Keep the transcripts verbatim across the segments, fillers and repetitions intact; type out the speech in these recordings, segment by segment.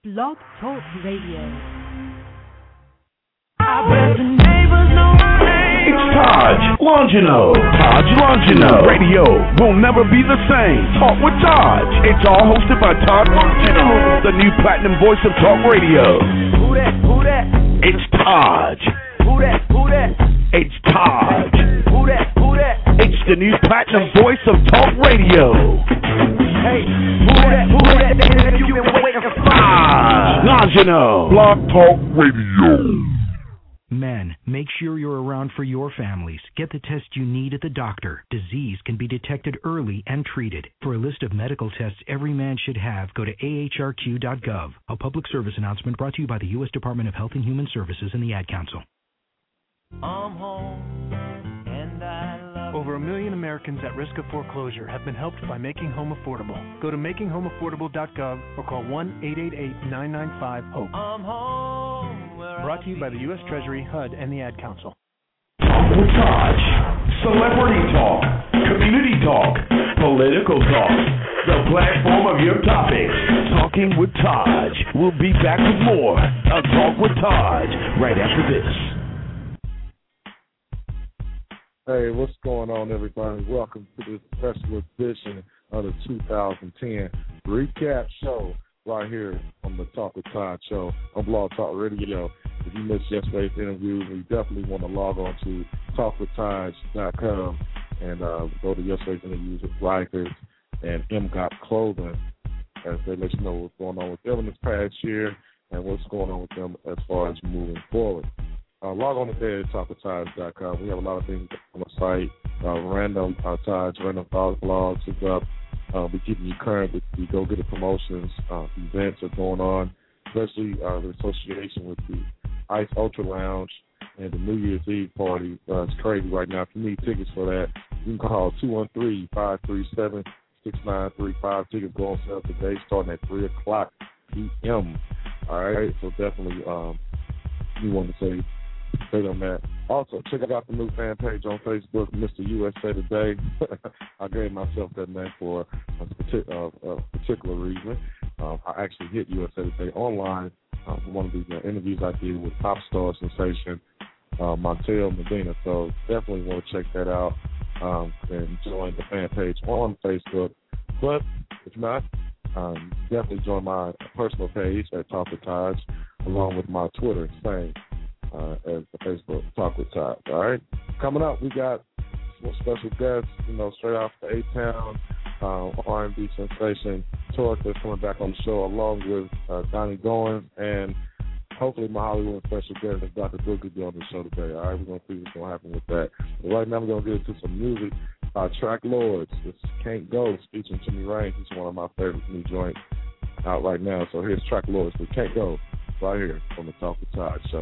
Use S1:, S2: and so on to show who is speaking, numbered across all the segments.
S1: Blog Talk Radio.
S2: I bet the neighbors know my name.
S3: It's Taj Longino. Taj Longino. Radio will never be the same. Talk with Taj. It's all hosted by Taj Longino, the new platinum voice of talk radio.
S2: Who that? Who that?
S3: It's Taj.
S2: Who that? Who that?
S3: It's Taj.
S2: Who that? Who that?
S3: It's the new platinum voice of talk radio.
S2: Hey, who that? Who that? You've been waiting for.
S3: Taj Longino. Blog Talk Radio.
S4: Men, make sure you're around for your families. Get the test you need at the doctor. Disease can be detected early and treated. For a list of medical tests every man should have, go to A H R Q dot gov. A public service announcement brought to you by the U S Department of Health and Human Services and the Ad Council.
S2: I'm home, and I love
S5: Over a million Americans at risk of foreclosure have been helped by Making Home Affordable. Go to making home affordable dot gov or call one eight eight eight, nine nine five, HOPE.
S2: I'm home. Where
S5: Brought to you by the U S Treasury, H U D, and the Ad Council.
S3: Talk with Taj. Celebrity talk, community talk, political talk. The platform of your topics. Talking with Taj. We'll be back with more of Talk with Taj right after this.
S6: Hey, what's going on, everybody? Welcome to this special edition of the two thousand ten recap show right here on the Talk with Todd show on Blog Talk Radio. If you missed yesterday's interview, we definitely want to log on to talk with taj dot com and uh, go to yesterday's interviews with Rikers and M G O P Clothing as they let you know what's going on with them in this past year and what's going on with them as far as moving forward. Uh, log on today at talk with taj dot com. We have a lot of things on the site. Uh, random uh, Taj, random thoughts, blogs is up. Uh, we're keeping you current with the go-getter promotions. Uh, events are going on, especially uh, the association with the Ice Ultra Lounge and the New Year's Eve party. Uh, it's crazy right now. If you need tickets for that, you can call two one three, five three seven, six nine three five. Tickets go on sale today starting at three o'clock p.m. All right, so definitely um, you want to say Say on that. Also, check out the new fan page on Facebook, Mister U S A Today. I gave myself that name for a, partic- uh, a particular reason. Um, I actually hit U S A Today online uh, for one of these uh, interviews I did with pop star sensation uh, Montel Medina. So definitely want to check that out um, and join the fan page on Facebook. But if not, um, definitely join my personal page at Talk with Taj, along with my Twitter, same. Uh, as the Facebook Talk with Todd. All right, coming up, we got some special guests. You know, straight off the A-Town uh, R and B sensation Torque that's coming back on the show, along with uh, Donnie Goins, and hopefully my Hollywood special guest is Doctor Boogie be on the show today. All right, we're gonna see what's gonna happen with that. But right now, we're gonna get into some music. Uh, Track Lords, this Can't Go, featuring Jimmy Raines. It's one of my favorite new joints out right now. So here's Track Lords, but Can't Go, right here on the Talk with Todd show.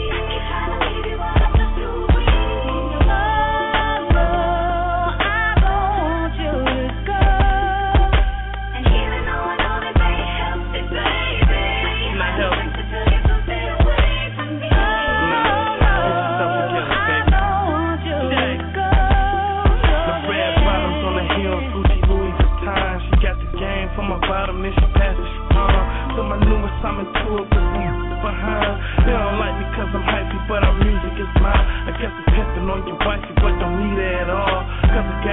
S7: I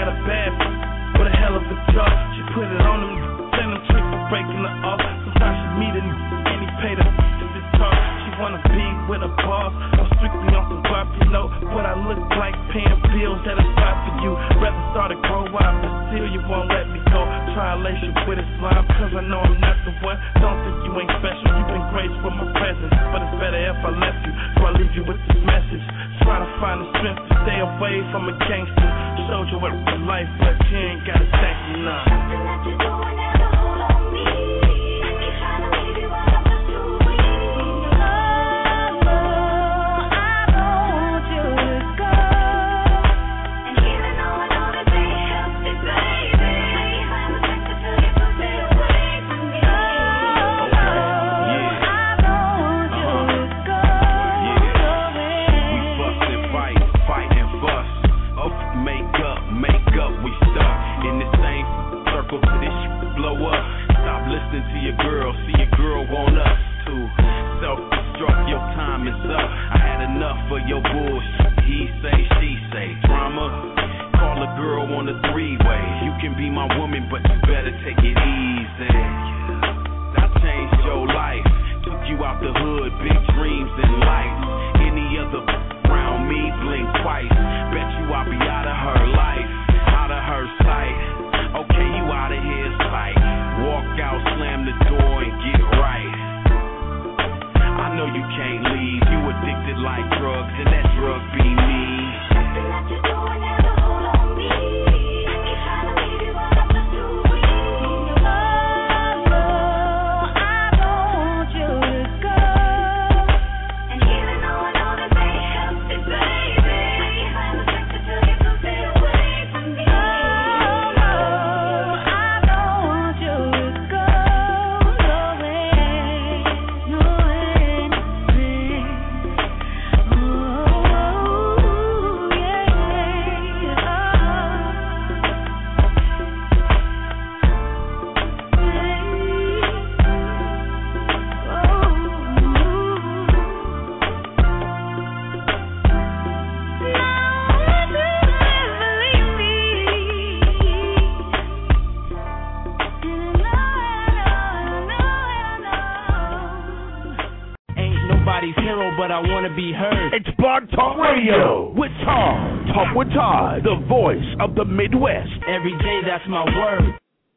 S1: had a bad with a hell of a job. She put it on him, send him tricks for breaking her off. Sometimes she meet him and he paid her if it's talk. She wanna be with a boss. I'm strictly on some guap, you know what I look like, paying bills that I got for you. Rather start to grow up, but still you won't let me go. Try to lace you with Islam, cause I know I'm not the one. Don't think you ain't special, you've been graced for my presence. But it's better if I left you, so I leave you with this message. Try to find the strength to stay away from a gangster. Showed you what real life, but you ain't gotta thank me now. Something that you're doing now to hold on me. Ain't trying to leave you while I'm just too weak. Oh, I want you to go. And even though I know that they help me, baby, I'm addicted to you, so stay away from me. Oh, yeah. I want you to go. Yeah. We fuss and fight, fight and fuss. Oh, make up, make up, we stuck in the same circle till this shit blow up. Stop listening to your girl, see your girl want us to self-destruct, your time is up. I had enough of your bullshit, he say, she say, drama. Call a girl on a three-way. You can be my woman, but you better take it easy. I changed your life, took you out the hood, big dreams and lights. Any other around me, blink twice. Bet you I'll be out of her life, out of her sight. Okay, you out of his sight. Walk out, slam the door and get right. I know you can't leave, you addicted like drugs, and that drug be me. Something that you're doing now to hold on me. Ain't trying to leave you while I'm just too weak. Oh, I want you to go. And even though I know that they help me, baby, I'm addicted to you, so stay away from me. Oh, I want you to go. No way, no way, no way. Oh, yeah, ain't nobody's hero, but I wanna be heard.
S3: It's Blog Talk Radio with Todd. Talk with Todd, the voice of the Midwest.
S1: Every day, that's my word.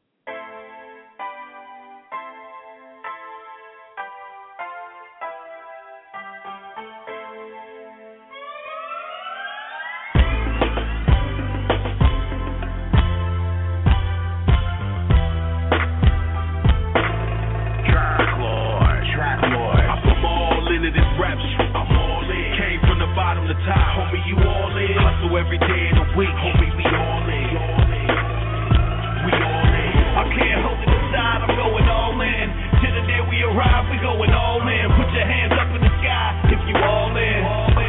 S3: Track Lord, Track Lord. I put my all into this rap shit. I'm all in. Came from the bottom to top, homie, you all in. Hustle every day of the week, homie, we all in. We all in. I can't hold it aside, I'm going all in. Till the day we arrive, we going all in. Put your hands up in the sky if you all in.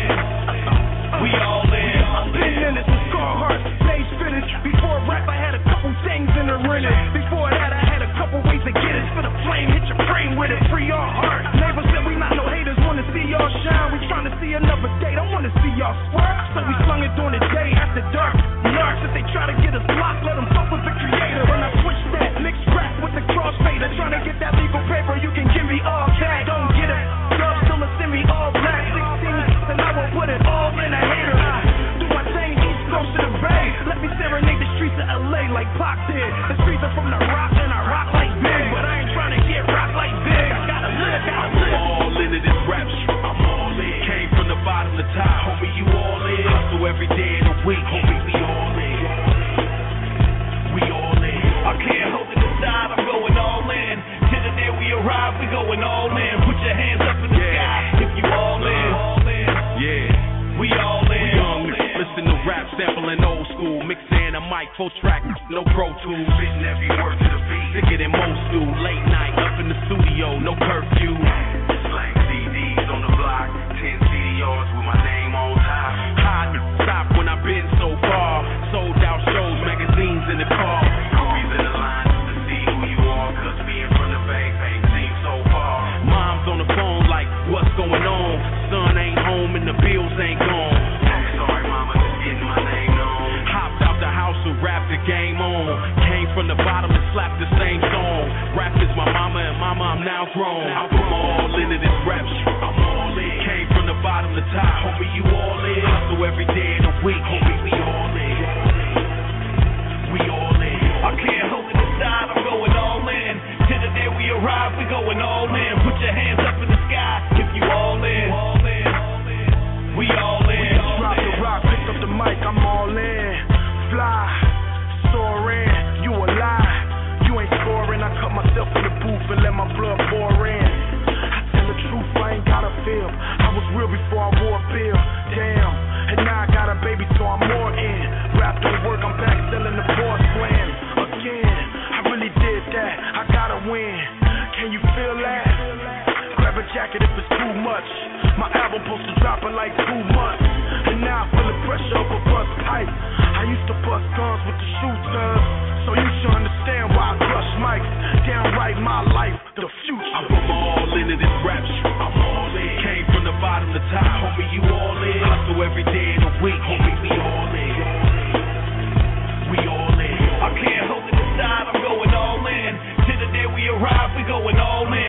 S3: We all in.
S2: I've been in it with Carhartt, stage fitted. Before rap, I had a couple things in the rented. Before that, I had a couple ways to get it. For the flame, hit your brain with it, free your heart. Neighbors said we not no haters, wanna see y'all shine. We tryna see another day, don't wanna see y'all swerve. So we slung it during the day after dark. Narcs, if they try to get us blocked, let them fuck with the creator. When I switch that, mixed rap with the crossfader. Tryna get that legal paper, you can give me all that. Don't get it, girl, still send me all black. sixteen, and I will put it all in a hater. I do my thing, East Coast to the Bay. Let me serenade the streets of L A like Pac did. The streets are from the rock, and I rock like big. But I ain't tryna get rock like big. I gotta live, gotta live.
S3: I'm all into this rap shit. I'm all in. Came from the bottom to top, homie, you all in. Hustle every day of the week, homie, we all in. We all in. I can't hold it aside, I'm going all in. Till the day we arrive, we going all in. Put your hands up in the sky if you all in. Yeah, we all in. We young, listen to rap, sampling old school, mixing a mic, full track, no pro tools. Spitting every word to the beat, sicker than most do. Late night, up in the studio, no curfew. Like C Ds on the block, ten C D Rs with my name on top. Hide and stop when I've been so far. Sold out shows, magazines in the car. Groupies in the line just to see who you are. Cause being from the Bay ain't seem so far. Mom's on the phone like, what's going on? Son ain't home and the bills ain't gone. Sorry mama, just getting my name known. Hopped out the house and
S1: rap the game on. Came from the bottom and slapped the same song. Rap is my mama and mama, I'm now grown. I put my all into this rap shit. I'm all in. Came from the bottom to top, homie, you all in. Hustle every day of the week, homie, we all in. We all in. I can't hold it aside, I'm going all in. Till the day we arrive, we going all in. Put your hands up in the sky if you all in. We all in.
S2: Drop the rock, pick up the mic, I'm all in. Fly, soaring, you a lie. You ain't scoring, I cut myself in the booth and let my blood pour in. I tell the truth, I ain't got a feel. I was real before I wore a bill. Damn, and now I got a baby, so I'm more in. Rap don't work, I'm back selling the porcelain. Again, I really did that, I gotta win. Can you feel that? Grab a jacket if it's too much. My album supposed to drop in like two months. And now I feel the pressure of a bust pipe. I used to bust guns with the shooters. So you should understand why I crush mics. Downright my life, the future. I put my all into this rap shit. I'm all in. Came from the bottom to top, homie, you all in. Hustle every day of the week, homie, we all in. We all in. I can't hold it aside, I'm going all in. Till the day we arrive, we going all in.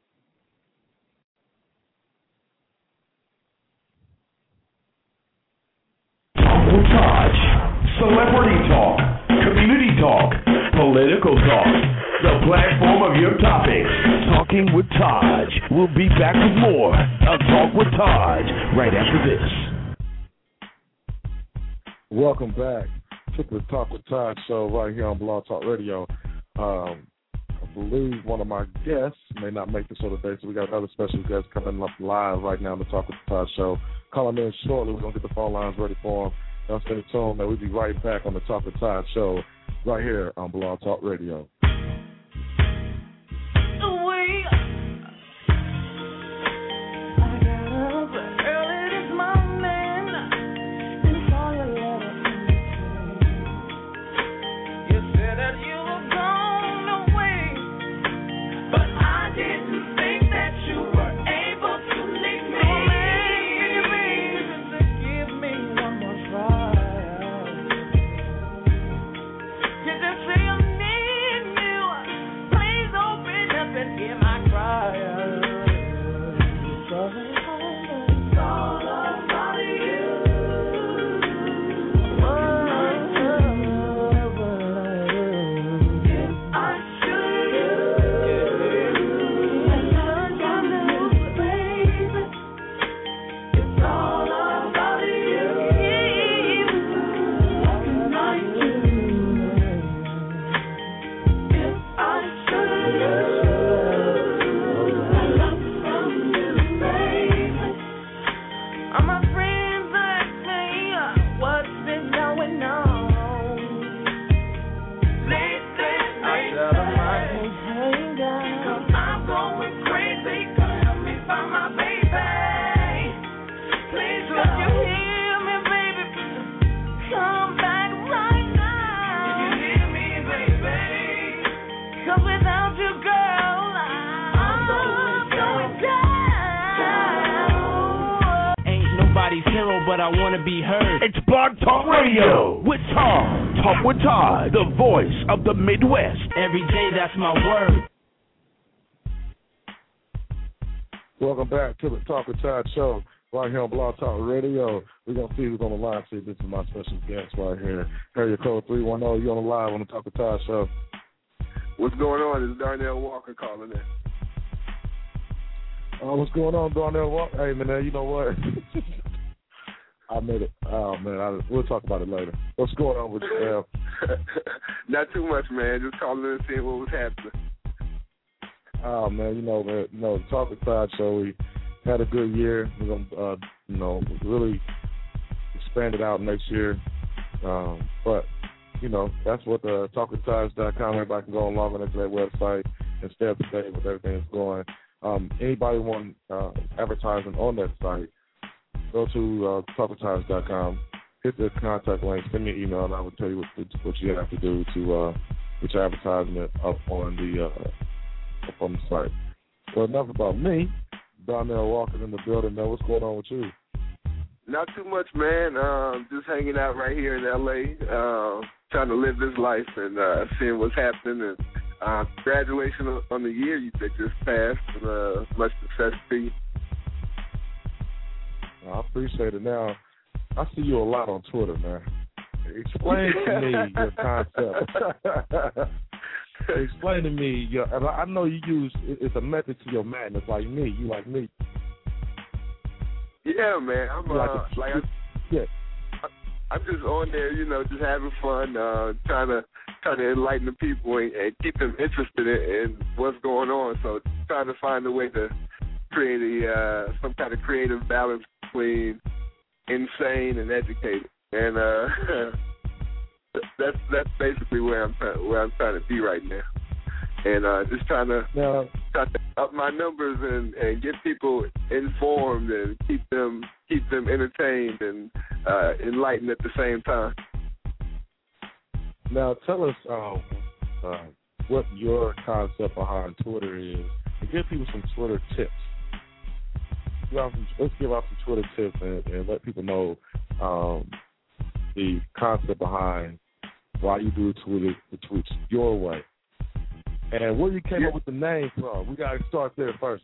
S3: Taj, celebrity talk, community talk, political talk, the platform of your topics. Talking with Taj. We'll be back with more of Talk with Taj right after this.
S6: Welcome back to the Talk with Taj show right here on Blog Talk Radio. Um, I believe one of my guests may not make the show today, so we got another special guest coming up live right now on the Talk with Taj show. Calling in shortly. We're going to get the phone lines ready for him. Y'all stay tuned, and we'll be right back on the Talk with Taj show right here on Blog Talk Radio.
S1: But I want to be heard.
S3: It's Blog Talk Radio with Tom. Talk with Todd, the voice of the Midwest.
S1: Every day, that's my word.
S6: Welcome back to the Talk with Todd show right here on Blog Talk Radio. We're going to see who's on the line. See, this is my special guest right here. Area code three one zero. You're on the live on the Talk with Todd show.
S7: What's going on? It's Darnell Walker calling in.
S6: Uh, what's going on, Darnell Walker? Hey, man, you know what? I made it. Oh, man, I, we'll talk about it later. What's going on with you, uh,
S7: Not too much, man. Just calling in and seeing what was happening.
S6: Oh, man, you know, man, you know, the Talk with Todd show, we had a good year. We're going to, uh, you know, really expand it out next year. Um, but, you know, that's what the talk with todd dot com, everybody can go along into that website and stay up to date with everything that's going. Um, anybody want uh, advertising on that site, go to uh, talk with todd dot com, hit the contact link, send me an email, and I will tell you what, what you have to do to uh, get your advertisement up on the uh, up on the site. Well, enough about me. Darnell Walker in the building. Now, what's going on with you?
S7: Not too much, man. Um, just hanging out right here in L A. Uh, trying to live this life and uh, seeing what's happening. And uh, congratulations on the year you that just passed, and uh, much success to you.
S6: I appreciate it. Now, I see you a lot on Twitter, man. Explain to me your concept. Explain to me your. And I know you use it's a method to your madness, like me. You like me.
S7: Yeah, man. I'm uh,
S6: like,
S7: like
S6: a, yeah.
S7: I'm just on there, you know, just having fun, uh, trying to trying to enlighten the people and, and keep them interested in, in what's going on. So trying to find a way to create a uh, some kind of creative balance between insane and educated, and uh, that's that's basically where I'm trying, where I'm trying to be right now, and uh, just trying to,
S6: now,
S7: try to up my numbers and, and get people informed and keep them keep them entertained and uh, enlightened at the same time.
S6: Now tell us um, uh, what your concept behind Twitter is, and give people some Twitter tips. Let's give out some Twitter tips and, and let people know um, the concept behind why you do Twitter, the tweets your way, and where you came yeah. up with the name from. We got to start there first.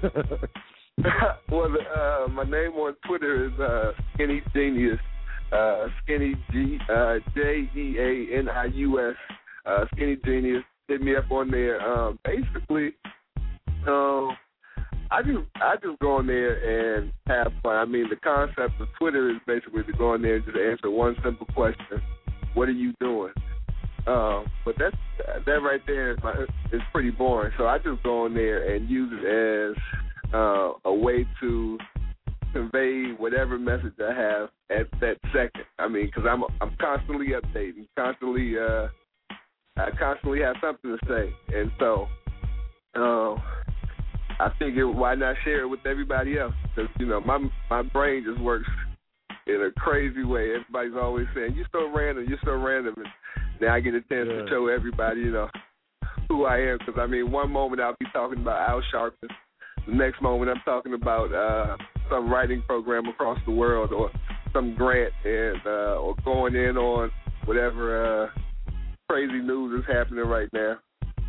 S7: Well, uh, my name on Twitter is uh, Skinny Genius, uh, Skinny G uh, J E A N I U S, uh, Skinny Genius. Hit me up on there. Um, basically, um. I just I just go on there and have fun. I mean, the concept of Twitter is basically to go on there and just answer one simple question: what are you doing? Um, but that's that right there is, my, is pretty boring. So I just go on there and use it as uh, a way to convey whatever message I have at that second. I mean, because I'm I'm constantly updating, constantly uh, I constantly have something to say, and so. Uh, I figured why not share it with everybody else? Because, you know, my my brain just works in a crazy way. Everybody's always saying, you're so random, you're so random. And now I get a chance yeah. to show everybody, you know, who I am. Because, I mean, one moment I'll be talking about Al Sharpton. The next moment I'm talking about uh, some writing program across the world or some grant and uh, or going in on whatever uh, crazy news is happening right now.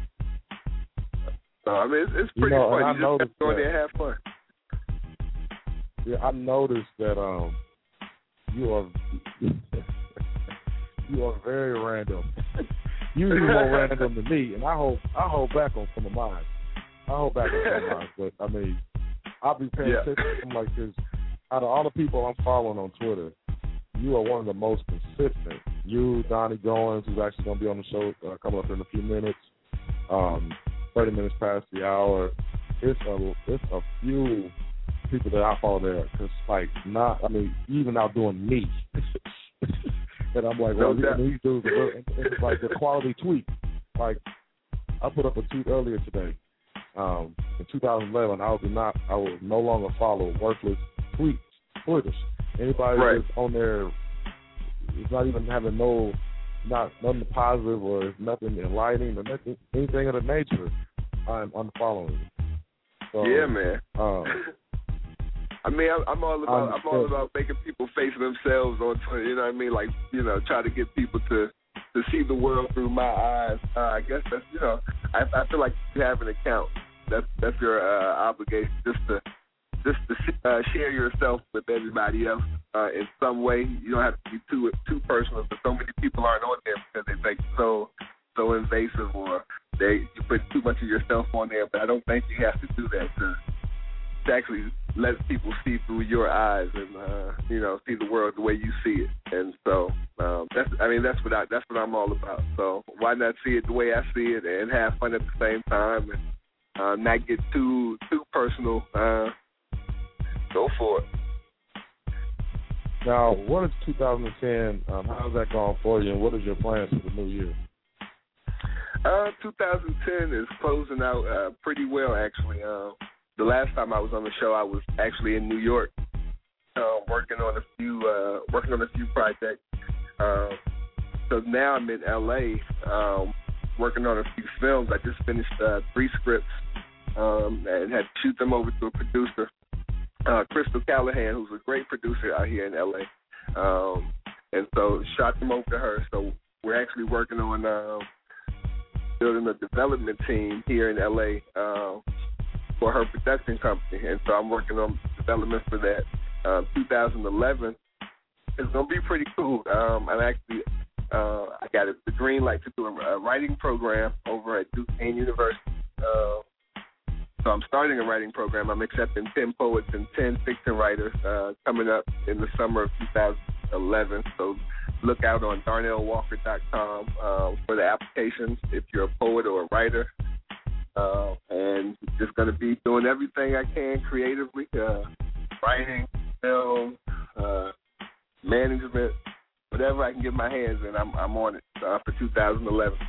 S7: So, I mean, it's, it's pretty
S6: you know,
S7: fun.
S6: I
S7: You just have to go in there and have fun.
S6: Yeah, I noticed that um, you are you are very random. You're even more random than me, and I hold I hold back on some of mine. I hold back on some of mine, but I mean, I'll be paying
S7: yeah.
S6: attention. Like, cause out of all the people I'm following on Twitter, you are one of the most consistent. You, Donnie Goins, who's actually going to be on the show uh, coming up in a few minutes. Um, thirty minutes past the hour. It's a it's a few people that I follow there. Cause like not, I mean, even outdoing me. And I'm like, well,
S7: no
S6: these dudes are, and it's like the quality tweet. Like I put up a tweet earlier today. Um, in two thousand eleven, I would not, I would no longer follow worthless tweets, Twitters. Anybody
S7: right.
S6: that's on there is not even having no. Not nothing positive or nothing enlightening or nothing, anything of the nature, I'm unfollowing. So,
S7: yeah, man.
S6: Um,
S7: I mean, I'm, I'm all about I'm, I'm all about making people face themselves on Twitter. You know what I mean? Like, you know, try to get people to, to see the world through my eyes. Uh, I guess that's you know, I, I feel like you have an account. That's that's your uh, obligation, just to just to uh, share yourself with everybody else uh, in some way. You don't have to be too too personal, but so many people aren't on there because they think so so invasive or they you put too much of yourself on there. But I don't think you have to do that to to actually let people see through your eyes and uh, you know see the world the way you see it. And so um, that's I mean that's what I, that's what I'm all about. So why not see it the way I see it and have fun at the same time and uh, not get too too personal. Uh, Go for it.
S6: Now, what is two thousand ten? Um, how's that going for you, and what is your plans for the new year?
S7: Uh, two thousand ten is closing out uh, pretty well, actually. Uh, the last time I was on the show, I was actually in New York, uh, working on a few uh, working on a few projects. Uh, so now I'm in L A, um, working on a few films. I just finished uh, three scripts um, and had to shoot them over to a producer. Uh, Crystal Callahan, who's a great producer out here in L A, um, and so shot them over to her. So we're actually working on uh, building a development team here in L A uh, for her production company, and so I'm working on development for that. Uh, twenty eleven is going to be pretty cool. Um, I'm actually uh, I got the green light to do a, a writing program over at Duquesne University. Uh, So I'm starting a writing program. I'm accepting ten poets and ten fiction writers uh, coming up in the summer of two thousand eleven. So look out on darnell walker dot com uh, for the applications if you're a poet or a writer. Uh, and just going to be doing everything I can creatively, uh, writing, film, uh, management, whatever I can get my hands in, I'm, I'm on it uh, for two thousand eleven.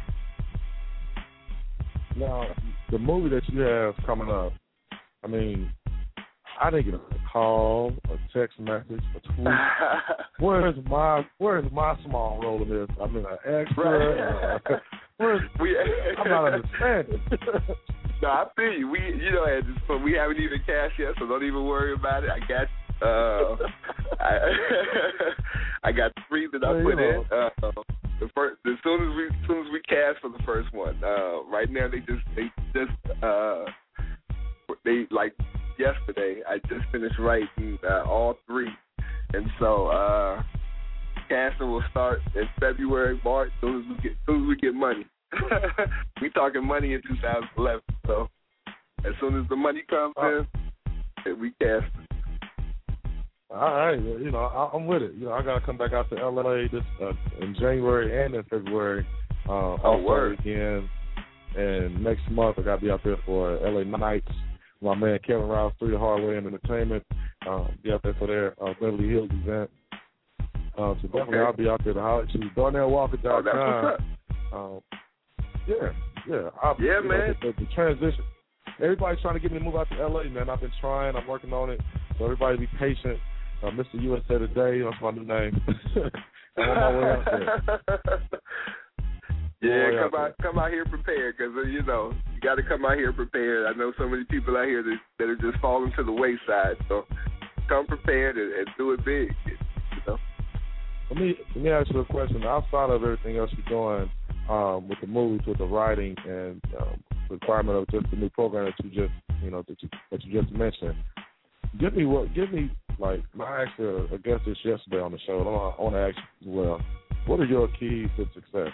S6: Now, the movie that you have coming up, I mean, I didn't get a call, a text message, a tweet. Where's my Where's my small role in this? I mean, an extra. Uh, where's,
S7: we,
S6: I'm not understanding.
S7: No, I feel you. We, you know, at this point, we haven't even cashed yet, so don't even worry about it. I got, uh, I, I got three that I
S6: Well,
S7: put
S6: you
S7: in.
S6: know.
S7: Uh, The first, as soon as we, as soon as we cast for the first one, uh, right now they just, they just, uh, they like yesterday. I just finished writing uh, all three, and so uh, casting will start in February, March. As soon as we get, as soon as we get money, we talking money in two thousand eleven. So as soon as the money comes
S6: uh,
S7: in, we cast.
S6: All right, you know, I, I'm with it. You know, I gotta come back out to L A this uh, in January and in February. Uh,
S7: oh, word.
S6: Again, and next month I gotta be out there for L A Nights. My man Kevin Rouse, Three the Hard Way and Entertainment. Uh, be out there for their uh, Beverly Hills event. Uh, so definitely
S7: okay.
S6: I'll be out there to holler at you. darnell walker dot com.
S7: Oh, that's what's
S6: up. Uh, yeah, yeah, I'll,
S7: yeah,
S6: you
S7: man.
S6: Know, the, the transition. Everybody's trying to get me to move out to L A, man. I've been trying. I'm working on it. So everybody be patient. Uh, Mister U S A Today, that's my new name. I'm on my way out there.
S7: Yeah, come
S6: out,
S7: out, come out here prepared, because uh, you know you got to come out here prepared. I know so many people out here that, that are just falling to the wayside. So come prepared and, and do it big. You know.
S6: Let me let me ask you a question. Outside of everything else you're doing um, with the movies, with the writing, and um, the requirement of just the new program that you just you know that you that you just mentioned, give me what give me. Like, I asked a, a guest this yesterday on the show, and I want to ask you as well, what are your keys to success?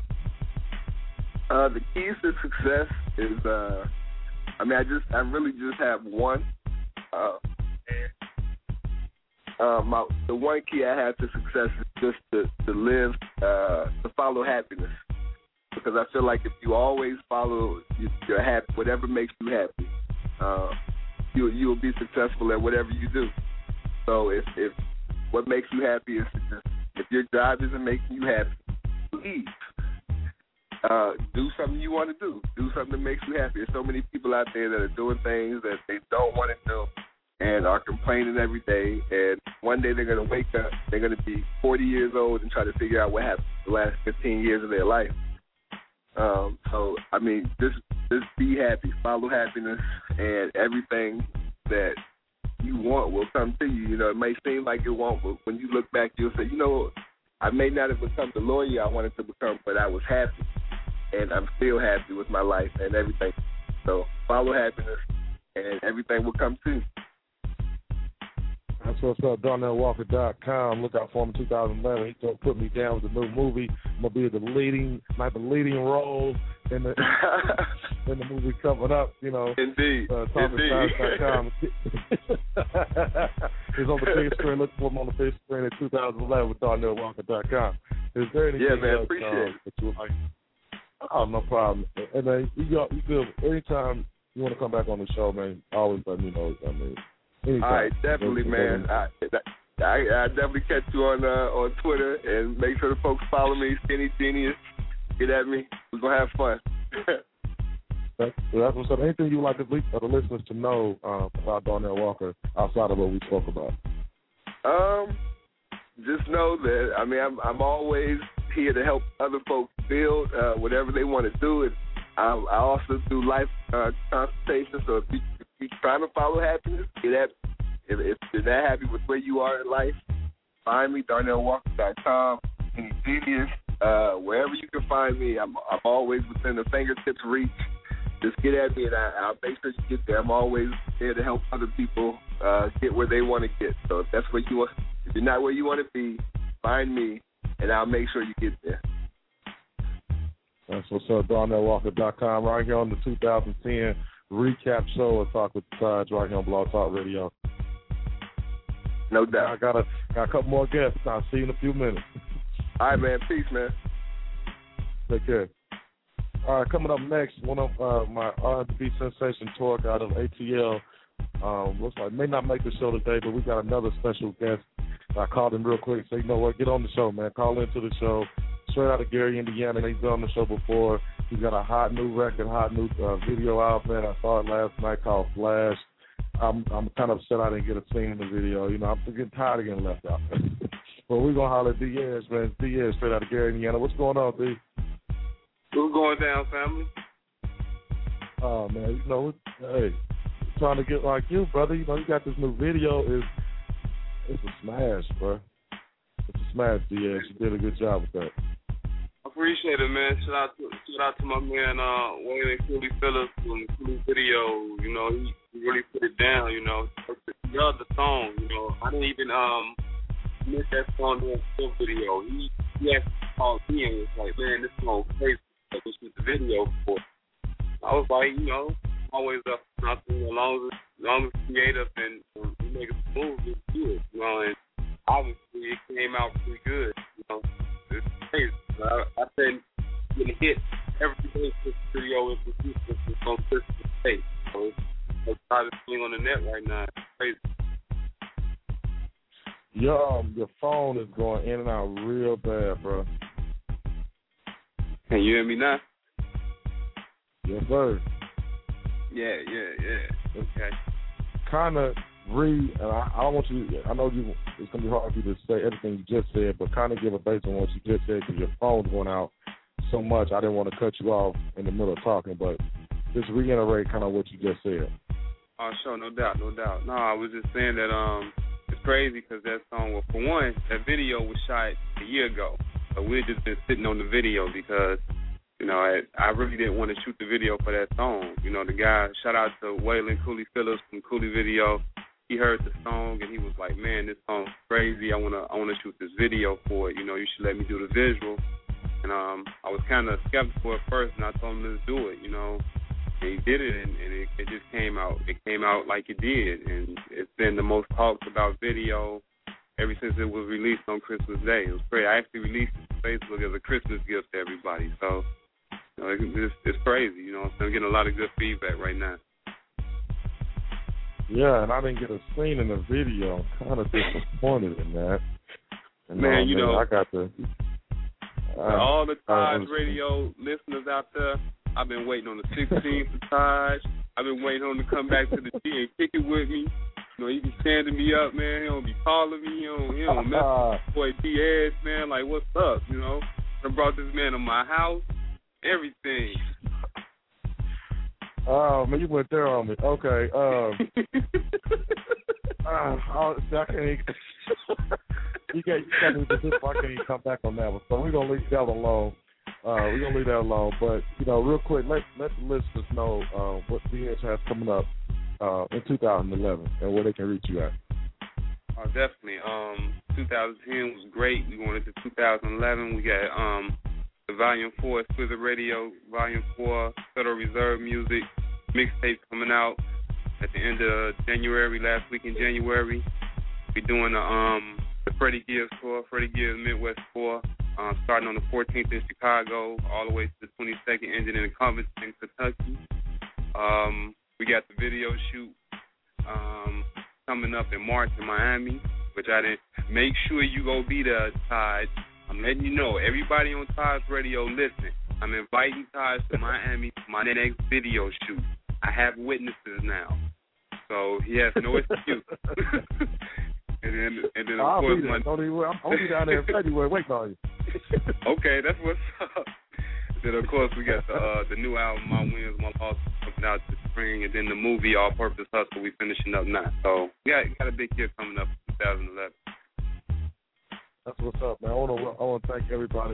S7: Uh, the keys to success is, uh, I mean, I just, I really just have one. Uh, and, uh, my, the one key I have to success is just to, to live, uh, to follow happiness. Because I feel like if you always follow your happy, whatever makes you happy, uh, you you will be successful at whatever you do. So if, if what makes you happy is just, if your job isn't making you happy, leave. Uh, do something you want to do. Do something that makes you happy. There's so many people out there that are doing things that they don't want to do and are complaining every day. And one day they're going to wake up, they're going to be forty years old and try to figure out what happened the last fifteen years of their life. Um, so, I mean, just just be happy. Follow happiness, and everything that you want will come to you. You know, it may seem like it won't, but when you look back, you'll say, you know, I may not have become the lawyer I wanted to become, but I was happy, and I'm still happy with my life and everything. So follow happiness, and everything will come to you.
S6: That's what's up, darnell walker dot com. Look out for him in two thousand eleven. He's going to put me down with the new movie. I'm going to be the leading, like the leading role in the in the movie coming up, you know.
S7: Indeed.
S6: Uh, talking times dot com. He's on the big screen. Look for him on the big screen in two thousand eleven with darnell walker dot com. Is there anything
S7: yeah, man,
S6: else
S7: appreciate
S6: um, that you would like? Oh, no problem. And then you got you feel anytime you want to come back on the show, man, always let me know. I mean, anytime.
S7: All right, definitely, man. I, I, I definitely catch you on uh, on Twitter, and make sure the folks follow me, Skinny Genius. Get at me. We're gonna have fun.
S6: That's, that's what's up. Anything you would like the, the listeners to know um, about Darnell Walker outside of what we spoke about?
S7: Um, just know that I mean I'm I'm always here to help other folks build uh, whatever they want to do. And I, I also do life uh, consultations. So if, you, if you're trying to follow happiness, get at me. If, if you're not happy with where you are in life, find me, darnell walker dot com. Any Genius. Uh, wherever you can find me, I'm I'm always within the fingertips reach. Just get at me, and I, I'll make sure you get there. I'm always there to help other people uh, get where they want to get. So if that's where you want, if you're not where you want to be, find me, and I'll make sure you get there.
S6: That's what's up, Darnell Walker dot com, right here on the two thousand ten recap show of Talk with Taj, right here on Blog Talk Radio.
S7: No doubt.
S6: I got a got a couple more guests. I'll see you in a few minutes.
S7: All right, man. Peace, man.
S6: Take care. All right, coming up next, one of uh, my R and B sensation Torque out of A T L. Um, looks like may not make the show today, but we got another special guest. I called him real quick. Say, you know what? Get on the show, man. Call into the show. Straight out of Gary, Indiana. He's been on the show before. He's got a hot new record, hot new uh, video out, man. I saw it last night called Flash. I'm I'm kind of upset I didn't get a scene in the video. You know, I'm getting tired of getting left out. But we're going to holler at Diaz, man. Diaz, straight out of Gary, Indiana. What's going on, D?
S8: What's going down, family?
S6: Oh, man, you know, hey, trying to get like you, brother. You know, you got this new video. It's, it's a smash, bro. It's a smash, Diaz. You did a good job with that.
S8: I appreciate it, man. Shout out to shout out to my man uh, Wayne Cooley Phillips from the Cooley video. You know, he, he really put it down. You know, he loved the song. You know, I didn't even um miss that song in the video. He he actually called me and was like, "Man, this song crazy. Like, we shoot the video for." I was like, you know, always up for something as long as as long as it's creative and um, you make it smooth, it's good. You know, and obviously it came out pretty good. You know, it's crazy. I, I've been getting hit every day for the video and producing this on Christmas Day. So it's it's probably thing on the net right now. It's crazy.
S6: Your um, your phone is going in and out real bad, bro.
S8: Can you hear me now?
S6: Yes, sir.
S8: Yeah, yeah, yeah. Okay.
S6: Kind of read, and I, I don't want you. I know you. It's gonna be hard for you to say everything you just said, but kind of give a base on what you just said because your phone's going out so much. I didn't want to cut you off in the middle of talking, but just reiterate kind of what you just said.
S8: Oh, sure, no doubt, no doubt. No, I was just saying that um, it's crazy because that song. Well, for one, that video was shot a year ago, so we've just been sitting on the video because. You know, I, I really didn't want to shoot the video for that song. You know, the guy, shout out to Waylon Cooley Phillips from Cooley Video. He heard the song and he was like, "Man, this song's crazy. I wanna, I wanna shoot this video for it. You know, you should let me do the visual." And um, I was kind of skeptical at first, and I told him let's do it. You know, and he did it, and, and it, it just came out. It came out like it did, and it's been the most talked about video ever since it was released on Christmas Day. It was great. I actually released it to Facebook as a Christmas gift to everybody. So. You know, it's, it's crazy, you know. I'm getting a lot of good feedback right now.
S6: Yeah, and I didn't get a scene in the video. I'm kind of disappointed in that. And
S8: man, you
S6: man,
S8: know,
S6: I got the uh,
S8: all the Taj
S6: uh,
S8: Radio listeners out there. I've been waiting on the sixteenth for Taj. I've been waiting on him to come back to the G and kick it with me. You know, he be standing me up, man. He don't be calling me. He don't, he don't mess with my boy Diaz, man. Like, what's up? You know, I brought this man to my house. Everything.
S6: Oh, man, you went there on me. Okay. Um, uh, I, I can't even, you got, you got me to this, I can't even come back on that one. So we're going to leave that alone. Uh, we're going to leave that alone. But, you know, real quick, let, let the listeners know uh, what D H has coming up uh, in two thousand eleven and where they can reach you at.
S8: Oh, definitely. Um, two thousand ten was great. We went into two thousand eleven. We got... Um, The Volume four, Exquisite Radio, Volume four, Federal Reserve Music, mixtape coming out at the end of January, last week in January. We're doing the, um, the Freddie Gibbs tour, Freddie Gibbs Midwest tour, uh, starting on the fourteenth in Chicago, all the way to the twenty-second, ending in Covington, Kentucky. Um, we got the video shoot um, coming up in March in Miami, which I didn't. Make sure you go be there, Todd. I'm letting you know, everybody on Taj Radio, listen. I'm inviting Taj to Miami for my next video shoot. I have witnesses now, so he has no excuse. and then, and then of
S6: I'll
S8: course,
S6: be
S8: my
S6: Don't even, I'll be down there in February waiting on you.
S8: Okay, that's what's up. Then of course we got the uh, the new album, My Wins, My Losses, coming out this spring, and then the movie All Purpose Hustle we finishing up now. So we got got a big year coming up in twenty eleven.
S6: That's what's up, man. I want to I want to thank everybody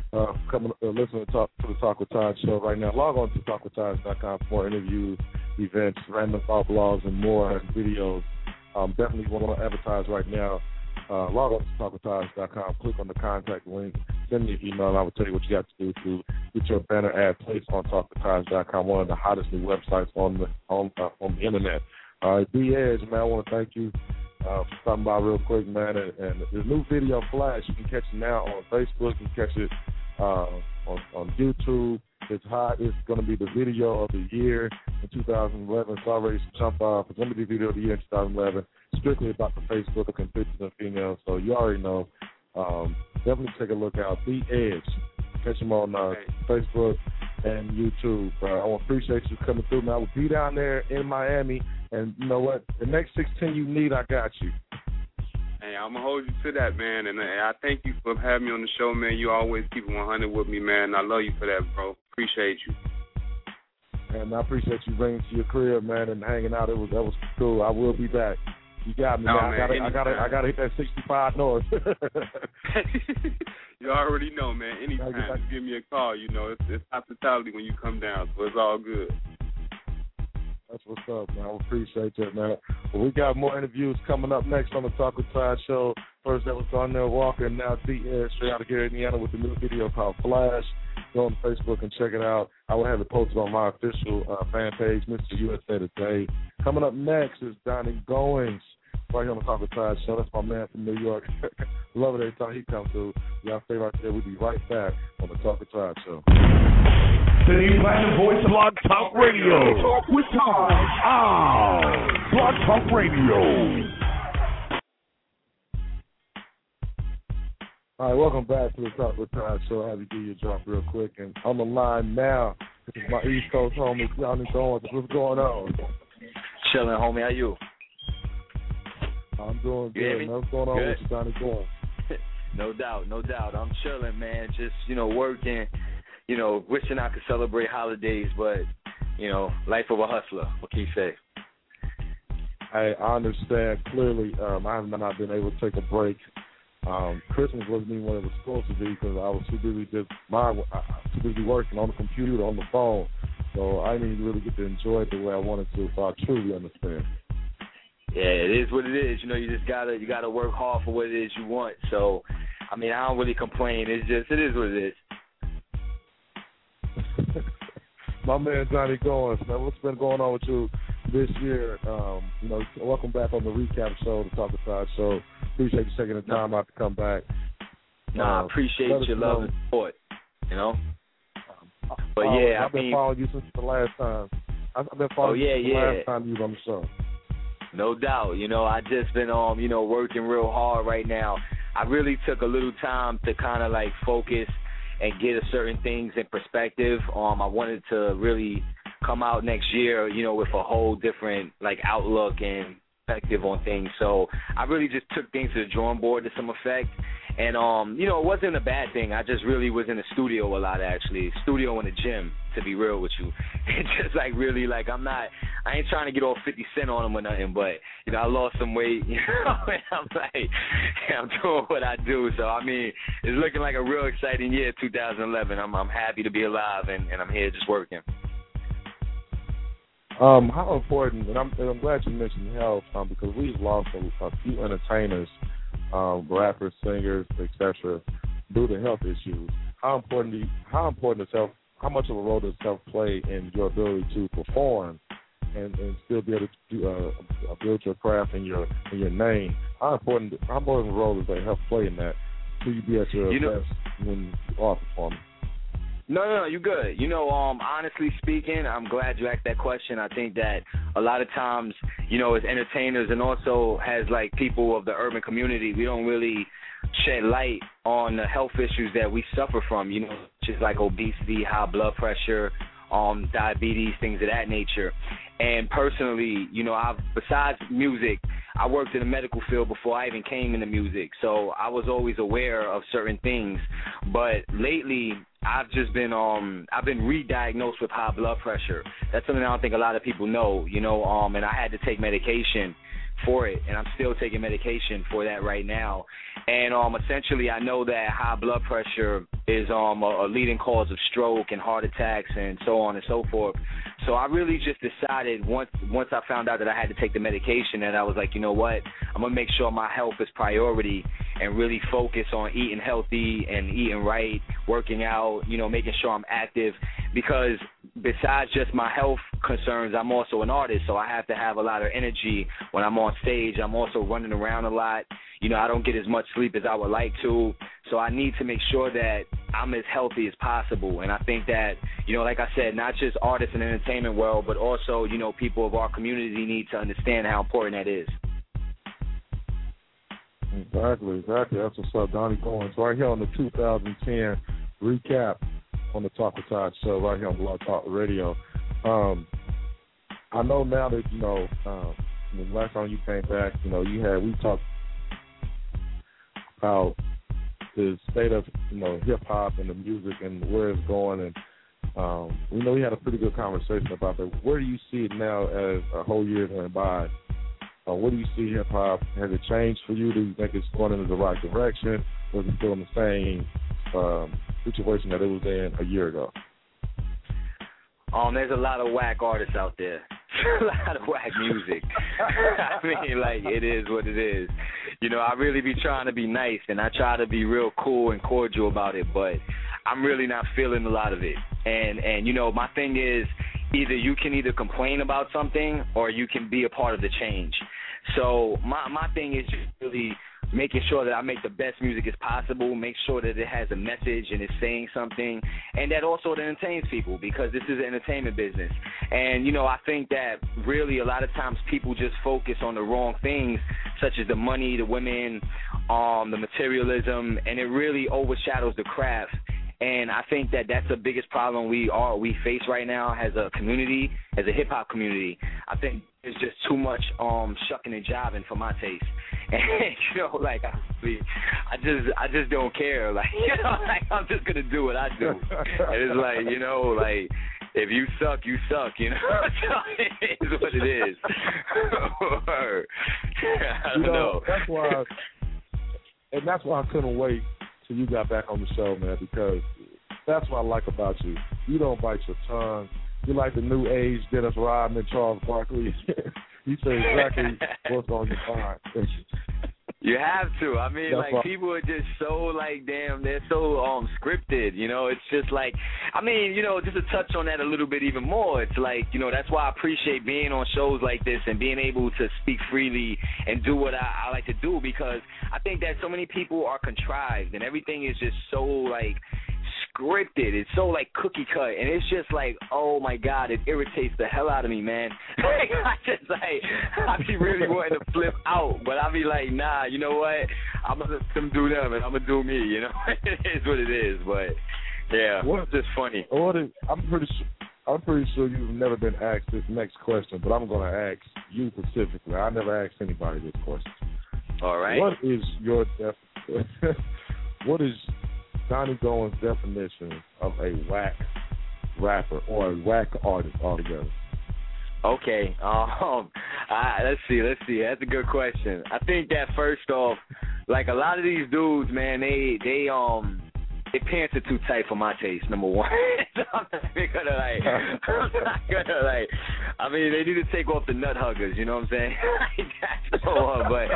S6: uh, coming uh, listening to, talk, to the Talk with Todd show right now. Log on to talk with todd dot com for more interviews, events, random thought blogs, and more videos. Um, definitely want to advertise right now. Uh, log on to talk with todd dot com, click on the contact link, send me an email, and I will tell you what you got to do to get your banner ad placed on talk with todd dot com, one of the hottest new websites on the on, uh, on the internet. All right, D-Edge, man, I want to thank you uh, for stopping by real quick, man. And, and the new video Flash, you can catch it now on Facebook. You can catch it uh, on, on YouTube. It's hot. It's going to be the video of the year in two thousand eleven. It's already some jump off. It's going to be the video of the year in two thousand eleven. Strictly about the Facebook of convicted and females. So you already know. Um, definitely take a look out. The Edge. Catch him on uh, Facebook and YouTube. Uh, I want to appreciate you coming through, man. I will be down there in Miami. And you know what? The next sixteen you need, I got you.
S8: Hey, I'm going to hold you to that, man. And I thank you for having me on the show, man. You always keep it one hundred with me, man. I love you for that, bro. Appreciate you.
S6: And I appreciate you bringing to your crib, man, and hanging out. It was That was cool. I will be back. You got me,
S8: no,
S6: man.
S8: man.
S6: I gotta, I gotta, I gotta hit that sixty-five north.
S8: You already know, man. Anytime, just give me a call. You know, it's, it's hospitality when you come down, so it's all good.
S6: That's what's up, man. I appreciate that, man. Well, we got more interviews coming up next on the Talk with Todd show. First, that was Darnell Walker, and now D-Edge straight out of Gary, Indiana, with the new video called Flash. Go on Facebook and check it out. I will have it posted on my official uh, fan page, Mister U S A Today. Coming up next is Donnie Goins, right here on the Talk with Todd show. That's my man from New York. Love it every time he comes through. Y'all stay right there. We'll be right back on the Talk with Todd show.
S3: The new platinum voice of Blog Talk Radio. Talk with Todd. Ah, Blog Talk Radio.
S6: All right, welcome back to the Talk with Todd show. I'll have you do your drop real quick. And on the line now, this is my East Coast homie, Johnny Goins. What's going on?
S9: Chilling, homie. How you?
S6: I'm doing
S9: You hear
S6: good.
S9: me?
S6: What's going on
S9: Good.
S6: with you, Johnny Goins?
S9: No doubt, no doubt. I'm chilling, man. Just, you know, working, you know, wishing I could celebrate holidays, but, you know, life of a hustler. What can you say?
S6: I, I understand clearly. Um, I have not been able to take a break. Um, Christmas wasn't even what it was supposed to be because I was too busy just my, I, too busy working on the computer, on the phone. So I didn't even really get to enjoy it the way I wanted to. So I truly understand.
S9: Yeah, it is what it is. You know, you just gotta you gotta work hard for what it is you want. So, I mean, I don't really complain. It's just it is what it is.
S6: My man Johnny Goins, man, what's been going on with you this year? Um, you know, welcome back on the recap show, the Talk with Todd show. Appreciate you taking the time out to come back.
S9: No, I
S6: uh,
S9: appreciate your love and support. You know. But
S6: uh,
S9: yeah,
S6: I've
S9: I
S6: been
S9: mean,
S6: following you since the last time. I've been
S9: oh
S6: following
S9: yeah,
S6: you since the
S9: yeah.
S6: last time you was on the show.
S9: No doubt. You know, I just been um, you know, working real hard right now. I really took a little time to kind of like focus and get a certain things in perspective. Um, I wanted to really come out next year, you know, with a whole different like outlook and perspective on things. So I really just took things to the drawing board to some effect. And, um, you know, it wasn't a bad thing. I just really was in the studio a lot, actually. Studio and the gym, to be real with you. It's just, like, really, like, I'm not, I ain't trying to get all fifty cent on them or nothing, but, you know, I lost some weight, you know, and I'm like, I'm doing what I do. So, I mean, it's looking like a real exciting year, two thousand eleven. I'm I'm happy to be alive, and, and I'm here just working.
S6: Um, how important, and I'm, and I'm glad you mentioned health, um, because we've lost a, a few entertainers, um, rappers, singers, et cetera, due to health issues. How important do you, how important is health? How much of a role does health play in your ability to perform and, and still be able to do, uh, build your craft and your and your name? How important how important a role does that health play in that? So you be at your
S9: you know,
S6: best when you are performing?
S9: No, no, no, you good. You know, um, honestly speaking, I'm glad you asked that question. I think that a lot of times, you know, as entertainers and also as, like, people of the urban community, we don't really shed light on the health issues that we suffer from, you know, just like obesity, high blood pressure, um, diabetes, things of that nature. And personally, you know, I've besides music, I worked in the medical field before I even came into music, so I was always aware of certain things. But lately, I've just been um I've been re-diagnosed with high blood pressure. That's something I don't think a lot of people know, you know. Um, and I had to take medication for it, and I'm still taking medication for that right now. And um, essentially, I know that high blood pressure is um, a, a leading cause of stroke and heart attacks and so on and so forth. So I really just decided once once I found out that I had to take the medication, that I was like, you know what, I'm going to make sure my health is priority and really focus on eating healthy and eating right, working out, you know, making sure I'm active, because besides just my health concerns, I'm also an artist, so I have to have a lot of energy when I'm on stage. I'm also running around a lot. You know, I don't get as much sleep as I would like to, so I need to make sure that I'm as healthy as possible. And I think that, you know, like I said, not just artists in the entertainment world, but also, you know, people of our community need to understand how important that is.
S6: Exactly, exactly. That's what's up, Donnie Goins, right here on the two thousand ten recap on the Talk with Todd show, right here on Blog Talk Radio. Um, I know now that, you know, um, the last time you came back, you know, you had, we talked about the state of, you know, hip-hop and the music and where it's going, and um, we know we had a pretty good conversation about that. Where do you see it now as a whole year went by? Uh, what do you see hip-hop? Has it changed for you? Do you think it's going in the right direction? Or is it still in the same um, situation that it was in a year ago?
S9: Um, there's a lot of whack artists out there. a lot of whack music. I mean, like, it is what it is. You know, I really be trying to be nice, and I try to be real cool and cordial about it, but I'm really not feeling a lot of it. And, and you know, my thing is, either you can either complain about something or you can be a part of the change. So my my thing is just really making sure that I make the best music as possible, make sure that it has a message and it's saying something, and that also it entertains people, because this is an entertainment business. And, you know, I think that really a lot of times people just focus on the wrong things, such as the money, the women, um, the materialism, and it really overshadows the craft. And I think that that's the biggest problem we are we face right now as a community, as a hip-hop community. I think there's just too much um, shucking and jiving for my taste. And, you know, like, I just I just don't care. Like, you know, like, I'm just going to do what I do. And it's like, you know, like, if you suck, you suck, you know. So it is what it is. I don't
S6: you know,
S9: know.
S6: That's why, I, and that's why I couldn't wait till you got back on the show, man, because that's what I like about you. You don't bite your tongue. You're like the new age Dennis Rodman, Charles Barkley. You say exactly what's on your mind.
S9: You have to. I mean,
S6: That's
S9: like, people are just so, like, damn, they're so um scripted, you know. It's just like, I mean, you know, just to touch on that a little bit even more, it's like, you know, that's why I appreciate being on shows like this and being able to speak freely and do what I, I like to do, because I think that so many people are contrived and everything is just so, like, scripted. It's so, like, cookie cut, and it's just like, oh my God, it irritates the hell out of me, man. Like, I just, like, I be really wanting to flip out, but I be like, nah, you know what? I'm gonna let them do them, and I'm gonna do me. You know, it is what it is. But yeah,
S6: what,
S9: it's just funny.
S6: What is, I'm pretty sure. I'm pretty sure you've never been asked this next question, but I'm going to ask you specifically. I never asked anybody this question.
S9: All right.
S6: What is your def- What is Donnie Goins' definition of a whack rapper or a whack artist altogether?
S9: Okay. Um. I, let's see. Let's see. That's a good question. I think that first off, like, a lot of these dudes, man, they they um. Their pants are too tight for my taste, number one. So I'm not gonna like, I'm not gonna like, I mean, they need to take off the nut huggers, you know what I'm saying? That's the one, but,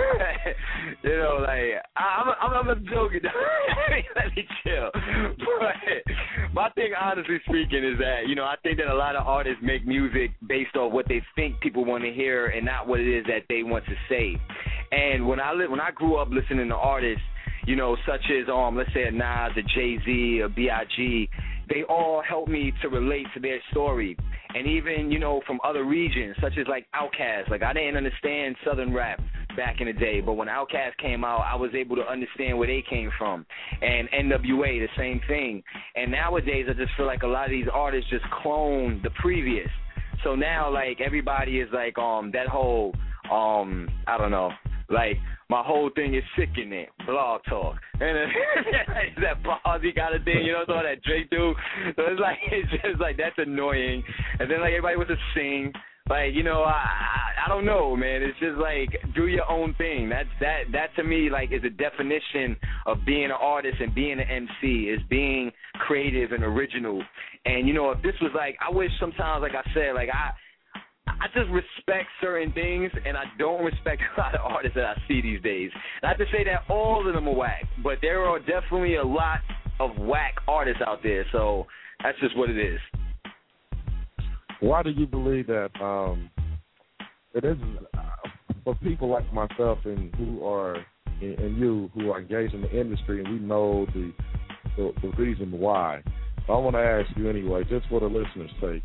S9: you know, like, I'm, I'm, I'm joking. Let me chill. But my thing, honestly speaking, is that, you know, I think that a lot of artists make music based off what they think people want to hear and not what it is that they want to say. And when I li- when I grew up listening to artists, you know, such as, um, let's say a Nas, a Jay-Z, a B I G, they all helped me to relate to their story. And even, you know, from other regions, such as, like, Outkast. Like, I didn't understand Southern rap back in the day, but when Outkast came out, I was able to understand where they came from. And N W A, the same thing. And nowadays, I just feel like a lot of these artists just clone the previous. So now, like, everybody is, like, um, that whole, um, I don't know, like, my whole thing is sickening, blog talk. And that Ballsy kind of thing, you know, all that Drake do. So it's like, it's just like, that's annoying. And then, like, everybody wants to sing. Like, you know, I, I I don't know, man. It's just like, do your own thing. That's that that to me like is a definition of being an artist and being an M C, is being creative and original. And you know, if this was like, I wish sometimes, like I said, like I I just respect certain things, and I don't respect a lot of artists that I see these days. Not to say that all of them are whack, but there are definitely a lot of whack artists out there. So that's just what it is.
S6: Why do you believe that? Um, it is for people like myself and who are and, and you who are engaged in the industry, and we know the the, the reason why. I want to ask you anyway, just for the listeners' sake.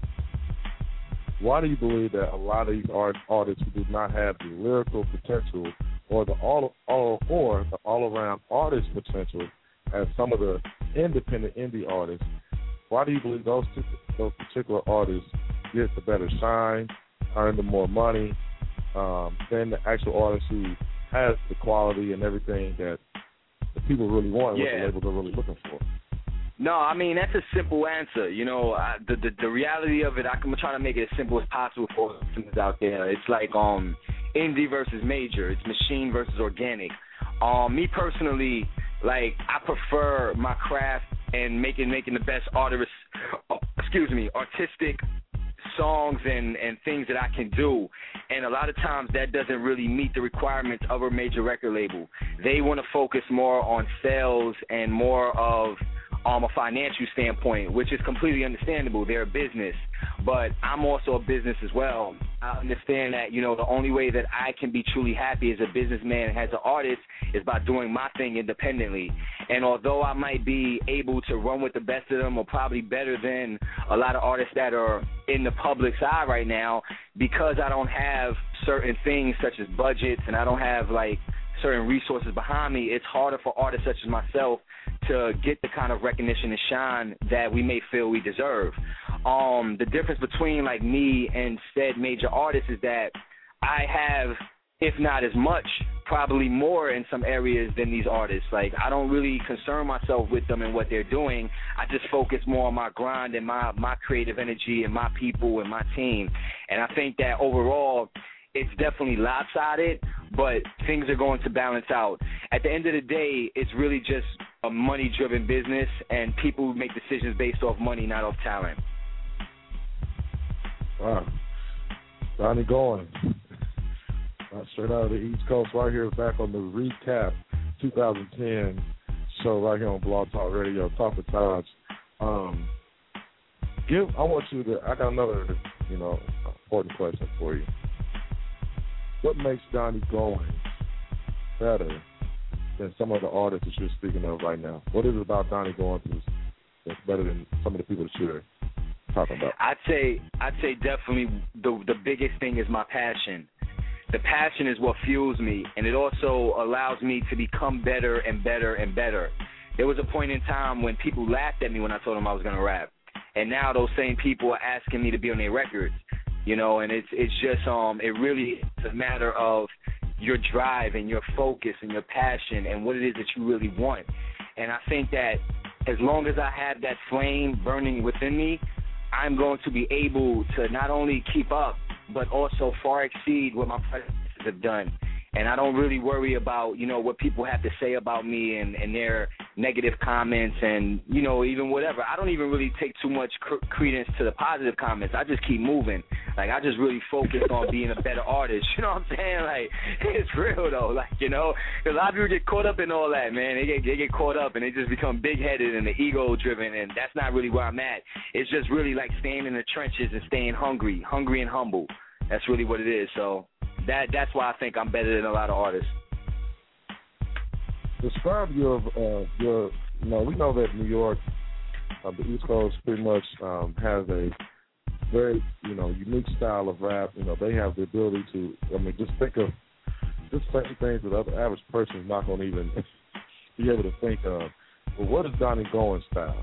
S6: Why do you believe that a lot of these art, artists who do not have the lyrical potential or the all, all or the all-around artist potential as some of the independent indie artists, why do you believe those those particular artists get the better shine, earn the more money um, than the actual artist who has the quality and everything that the people really want, and
S9: yeah.
S6: what the labels are really looking for?
S9: No, I mean, that's a simple answer. You know, I, the, the the reality of it, I'm trying to make it as simple as possible for listeners out there. It's like um, indie versus major. It's machine versus organic. Um, me personally, like, I prefer my craft and making making the best artist, excuse me, artistic songs and, and things that I can do. And a lot of times that doesn't really meet the requirements of a major record label. They want to focus more on sales and more of um, a financial standpoint, which is completely understandable. They're a business. But I'm also a business as well. I understand that, you know, the only way that I can be truly happy as a businessman and as an artist is by doing my thing independently. And although I might be able to run with the best of them, or probably better than a lot of artists that are in the public's eye right now, because I don't have certain things such as budgets and I don't have, like, certain resources behind me, it's harder for artists such as myself to get the kind of recognition and shine that we may feel we deserve. Um, the difference between, like, me and said major artists is that I have, if not as much, probably more in some areas than these artists. Like, I don't really concern myself with them and what they're doing. I just focus more on my grind and my, my creative energy and my people and my team. And I think that overall, it's definitely lopsided, but things are going to balance out. At the end of the day, it's really just a money-driven business, and people make decisions based off money, not off talent.
S6: Wow. Donnie Goins, uh, straight out of the East Coast, right here back on the Recap twenty ten show right here on Blog Talk Radio, Talk with Taj. Um, give, I want you to, I got another, you know, important question for you. What makes Donnie Goins better than some of the artists that you're speaking of right now? What is it about Donnie Goins that's better than some of the people that you're talking about?
S9: I'd say, I'd say definitely the the biggest thing is my passion. The passion is what fuels me, and it also allows me to become better and better and better. There was a point in time when people laughed at me when I told them I was going to rap, and now those same people are asking me to be on their records. You know, and it's it's just um it really is a matter of your drive and your focus and your passion and what it is that you really want. And I think that as long as I have that flame burning within me, I'm going to be able to not only keep up, but also far exceed what my predecessors have done. And I don't really worry about, you know, what people have to say about me and, and their negative comments and, you know, even whatever. I don't even really take too much cr- credence to the positive comments. I just keep moving. Like, I just really focus on being a better artist. You know what I'm saying? Like, it's real, though. Like, you know, because a lot of people get caught up in all that, man. They get, they get caught up and they just become big-headed and the ego-driven, and that's not really where I'm at. It's just really like staying in the trenches and staying hungry, hungry and humble. That's really what it is. So that that's why I think I'm better than a lot of artists.
S6: Describe your, uh, your, you know, we know that New York, uh, the East Coast pretty much um, has a very, you know, unique style of rap. You know, they have the ability to, I mean, just think of, just certain things that other average person is not going to even be able to think of. But what is Donnie Goins' style?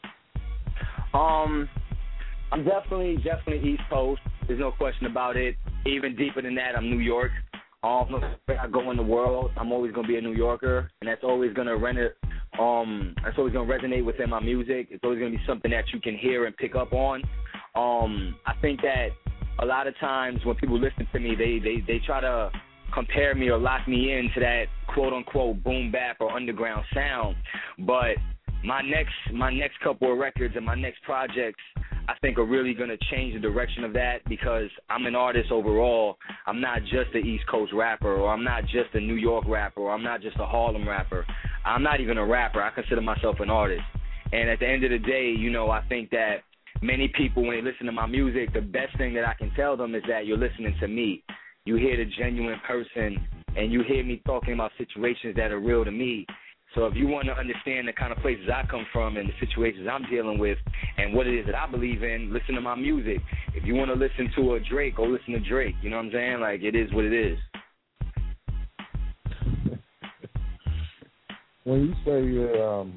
S9: Um, I'm definitely, definitely East Coast. There's no question about it. Even deeper than that, I'm New York. Um, where I go in the world, I'm always gonna be a New Yorker, and that's always gonna render, um, that's always gonna resonate within my music. It's always gonna be something that you can hear and pick up on. Um, I think that a lot of times when people listen to me, they, they, they try to compare me or lock me into that quote-unquote boom bap or underground sound. But my next my next couple of records and my next projects, I think, are really going to change the direction of that, because I'm an artist overall. I'm not just an East Coast rapper, or I'm not just a New York rapper, or I'm not just a Harlem rapper. I'm not even a rapper. I consider myself an artist. And at the end of the day, you know, I think that many people, when they listen to my music, the best thing that I can tell them is that you're listening to me. You hear the genuine person, and you hear me talking about situations that are real to me. So if you want to understand the kind of places I come from and the situations I'm dealing with and what it is that I believe in, listen to my music. If you want to listen to a Drake, go listen to Drake. You know what I'm saying? Like, it is what it is.
S6: When you say, um,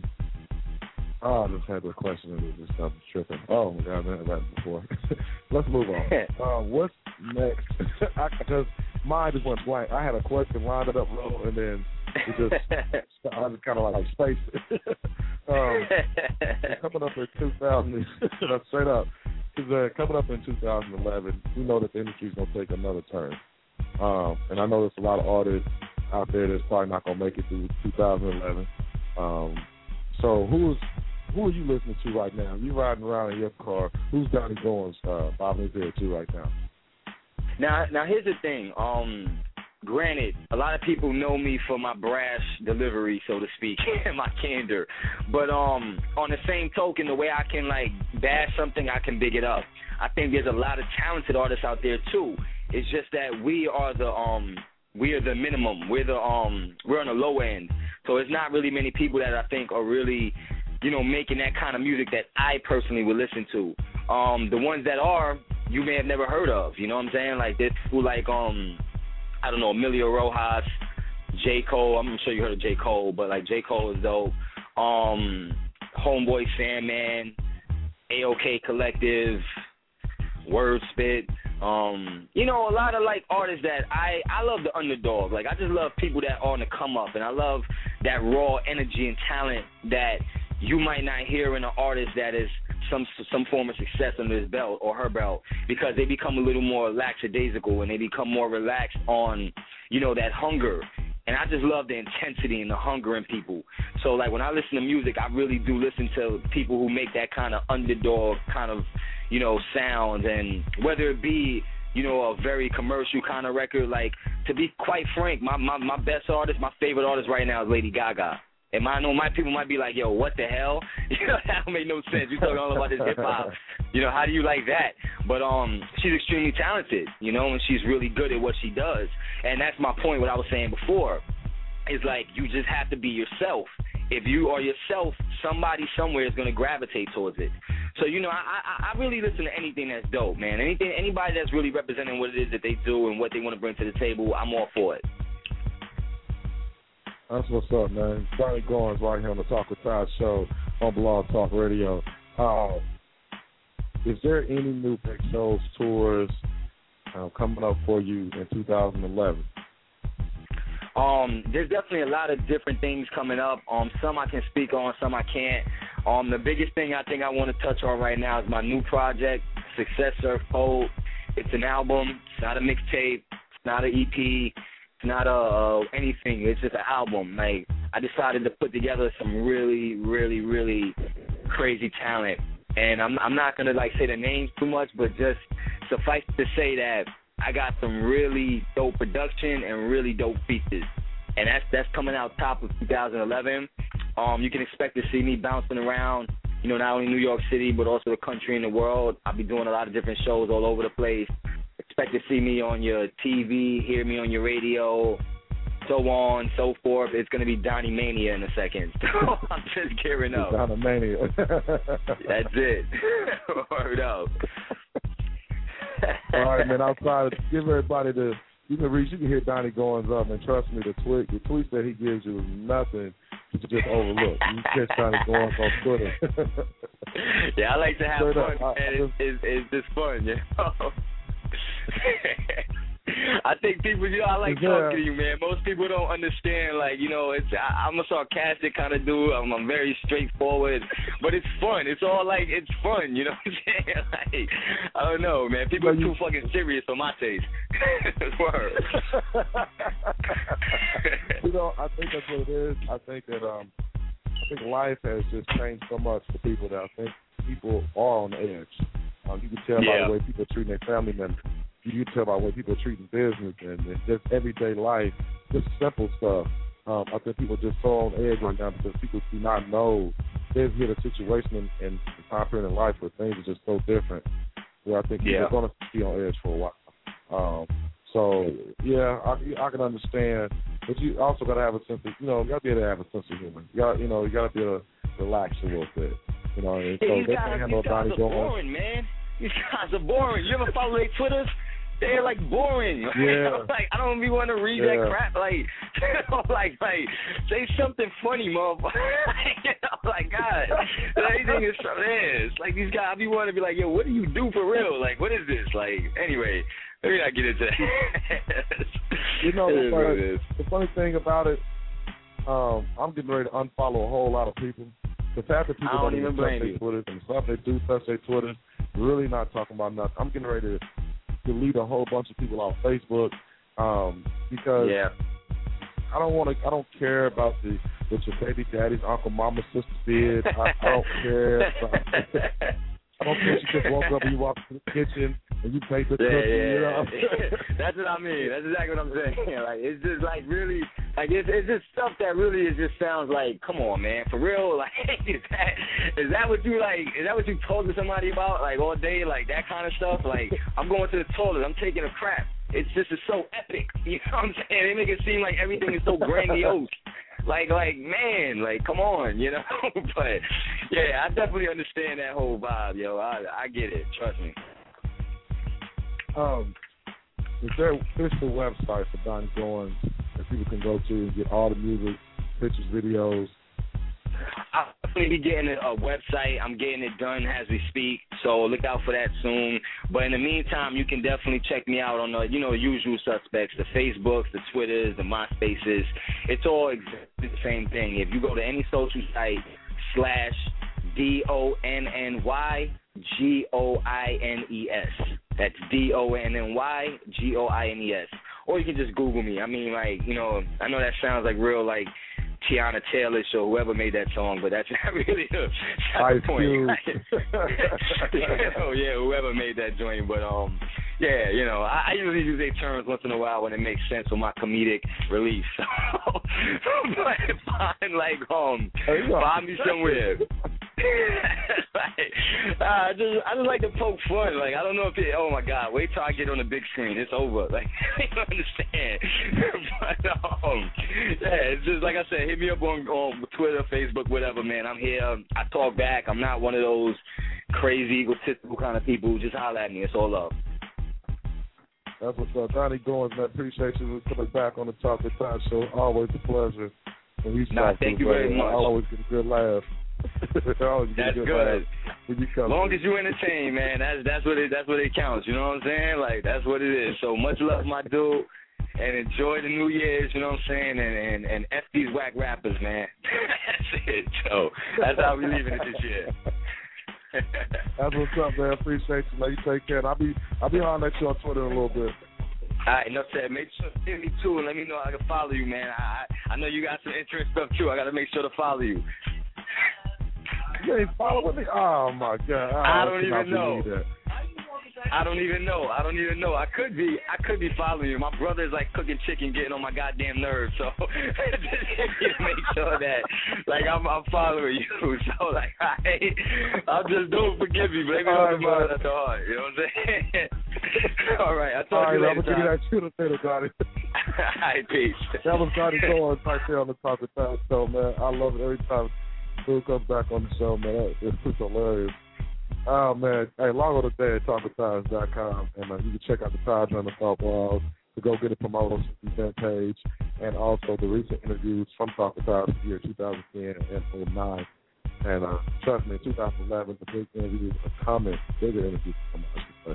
S6: oh, I just had a question and it just stopped tripping. Oh, my God, I never had that before. Let's move on. uh, what's next? I just, mine just went blank. I had a question lined it up low, and then it just, I just kind of like, like spaced it. um, coming up in two thousand, straight up, because uh, coming up in two thousand eleven, we know that the industry's going to take another turn. Um, and I know there's a lot of artists out there that's probably not going to make it through two thousand eleven. Um, so who's who are you listening to right now? You riding around in your car. Who's Donnie Goins uh, bobbing his head to right now?
S9: Now, now here's the thing. Um, granted, a lot of people know me for my brash delivery, so to speak, and my candor. But um, on the same token, the way I can like bash something, I can big it up. I think there's a lot of talented artists out there too. It's just that we are the um. We are the minimum. We're the um. We're on the low end. So it's not really many people that I think are really, you know, making that kind of music that I personally would listen to. Um, the ones that are, you may have never heard of. You know what I'm saying? Like there's people like um, I don't know, Emilio Rojas, J. Cole. I'm sure you heard of J. Cole, but like J. Cole is dope. Um, Homeboy Sandman, A O K Collective, Word Spit. Um, you know, a lot of like artists that I, I love the underdog. Like I just love people that are on the come up, and I love that raw energy and talent that you might not hear in an artist that is some some form of success under his belt or her belt, because they become a little more lackadaisical and they become more relaxed on, you know, that hunger. And I just love the intensity and the hunger in people. So like when I listen to music, I really do listen to people who make that kind of underdog kind of, you know, sound. And whether it be, you know, a very commercial kind of record, like, to be quite frank, my, my, my best artist, my favorite artist right now is Lady Gaga. And I know my people might be like, yo, what the hell? You know, that don't make no sense. You're talking all about this hip-hop. You know, how do you like that? But um, she's extremely talented, you know, and she's really good at what she does. And that's my point, what I was saying before, is like you just have to be yourself. If you are yourself, somebody somewhere is going to gravitate towards it. So, you know, I, I I really listen to anything that's dope, man. Anything, anybody that's really representing what it is that they do and what they want to bring to the table, I'm all for it.
S6: That's what's up, man. Donnie Goins right here on the Talk with Todd show on Blog Talk Radio. Uh, is there any new big shows, tours uh, coming up for you in two thousand eleven?
S9: Um, there's definitely a lot of different things coming up. Um, some I can speak on, some I can't. Um, the biggest thing I think I want to touch on right now is my new project, Success Surf Code. It's an album. It's not a mixtape. It's not an E P. It's not a uh, anything. It's just an album. Like, I decided to put together some really, really, really crazy talent. And I'm, I'm not gonna like say the names too much, but just suffice to say that I got some really dope production and really dope features, and that's that's coming out top of two thousand eleven. Um, you can expect to see me bouncing around, you know, not only New York City but also the country and the world. I'll be doing a lot of different shows all over the place. Expect to see me on your T V, hear me on your radio, so on, so forth. It's going to be Donnie Mania in a second. So I'm just gearing up.
S6: Donnie Mania.
S9: That's it. Word up.
S6: All right, man. Outside, give everybody the you can reach. You can hit Donnie Goins up, and trust me, the tweet, the tweets that he gives you is nothing to just overlook. You catch Donnie Goins on Twitter.
S9: Yeah, I like to have
S6: Straight
S9: fun,
S6: up,
S9: man.
S6: I, I
S9: it's, it's, it's just fun, you know. I think people, you know, I like
S6: yeah.
S9: talking to you, man. Most people don't understand, like, you know, it's I, I'm a sarcastic kind of dude. I'm, I'm very straightforward, but it's fun. It's all like, it's fun, you know what I'm saying? Like, I don't know, man. People are too fucking serious for my taste. Word.
S6: You know, I think that's what it is. I think that, um, I think life has just changed so much for people that I think people are on the edge. Um, you can tell
S9: yeah.
S6: by the way people are treating their family members. You can tell by the way people are treating business and, and just everyday life, just simple stuff. Um, I think people are just so on edge right now because people do not know. They've hit a situation in, in the time period in life where things are just so different. Where I think people
S9: yeah.
S6: are going to be on edge for a while. Um, so yeah, I, I can understand, but you also got to have a sense of, you know, you got to be able to have a sense of humor. You got, you know, you got to be able to relax a little bit. You know, and so
S9: yeah, these
S6: they
S9: guys,
S6: can't handle
S9: these guys
S6: Donnie
S9: are
S6: going.
S9: boring, man. These guys are boring. You ever follow their Twitters? They're like boring. Like,
S6: yeah.
S9: like I don't even want to read
S6: yeah.
S9: that crap. Like, like, like, say something funny, motherfucker. You know, like, God, everything is so is. Like these guys, I be wanting to be like, yo, what do you do for real? Like, what is this? Like, anyway, let me not get into that.
S6: You know,
S9: it
S6: the,
S9: is,
S6: funny, the funny thing about it, um, I'm getting ready to unfollow a whole lot of people. The fact that people
S9: I don't,
S6: don't
S9: even
S6: touch
S9: blame
S6: their
S9: you.
S6: Twitters and stuff they do touch their Twitters, really not talking about nothing. I'm getting ready to delete a whole bunch of people off Facebook um, because
S9: yeah.
S6: I don't want to. I don't care about the what your baby daddy's uncle, mama, sister did. I, I don't care. About, I don't care if you just woke up and you walked to the kitchen and you made the
S9: yeah,
S6: cookie.
S9: yeah,
S6: You know?
S9: That's what I mean. That's exactly what I'm saying. Like it's just like really, like it's, it's just stuff that really is just sounds like, come on, man, for real. Like is that is that what you like? Is that what you talk to somebody about like all day? Like that kind of stuff. Like I'm going to the toilet. I'm taking a crap. It's just it's so epic. You know what I'm saying? They make it seem like everything is so grandiose. Like, like, man, like, come on, you know? But, yeah, I definitely understand that whole vibe, yo. I I get it. Trust me.
S6: Um, is there an official website for Donnie Goins that people can go to and get all the music, pictures, videos?
S9: I'll definitely be getting a, a website. I'm getting it done as we speak, so look out for that soon. But in the meantime, you can definitely check me out on the, you know, the usual suspects, the Facebooks, the Twitters, the MySpaces. It's all exactly the same thing. If you go to any social site, slash D O N N Y G O I N E S. That's D O N N Y G O I N E S. Or you can just Google me. I mean, like, you know, I know that sounds like real, like, Tiana Taylor or whoever made that song, but that's not really the, that's the point. Oh yeah, whoever made that joint. But um, yeah, you know, I, I usually use their terms once in a while when it makes sense for my comedic relief. So, but find like um, find me somewhere. Like, uh, I just I just like to poke fun. Like I don't know if it. Oh my God! Wait till I get on the big screen. It's over. Like you don't understand. But um, yeah, it's just like I said. Hit me up on, on Twitter, Facebook, whatever, man. I'm here. I talk back. I'm not one of those crazy egotistical kind of people who just holler at me. It's all love.
S6: That's what's up, Donnie Goins. Man, appreciate you coming back on the Talk with Todd show. Always a pleasure.
S9: Nah, thank you very much.
S6: I always get a good laugh.
S9: That's good. good. As long as you entertain, man, that's that's what it that's what it counts. You know what I'm saying? Like that's what it is. So much love, my dude, and enjoy the New Year's. You know what I'm saying? And and, and F these whack rappers, man. That's it. So that's how we leaving it this year.
S6: That's what's up, man. Appreciate you, man. You take care. And I'll be I'll be on at you on Twitter in a little bit.
S9: All right, no said. Make sure to hit me too, and let me know I can follow you, man. I I know you got some interesting stuff too. I got to make sure to follow you.
S6: You ain't following me? Oh, my God.
S9: I,
S6: I
S9: don't even know. I don't even know. I don't even know. I could be I could be following you. My brother's like cooking chicken, getting on my goddamn nerves. So just make sure that like I'm, I'm following you. So like I, I'll just don't forgive me, but maybe don't mind at the heart. You know what I'm saying? All right. I'll talk to you later.
S6: I'm gonna give you that shooter later, Donnie.
S9: All right, peace.
S6: That was Donnie Goins right there on the Talk with Todd show, man. I love it every time Dude comes back on the show, man. It's just hilarious. Oh, man. Hey, log on today at talk with tods dot com, and uh, you can check out the Todd Runner Thought Balls to go get it promoted on the event page, and also the recent interviews from Talk with Todd year two thousand ten and oh nine. And uh, trust me, in two thousand eleven, the big interviews are coming, bigger interviews are coming, I should say.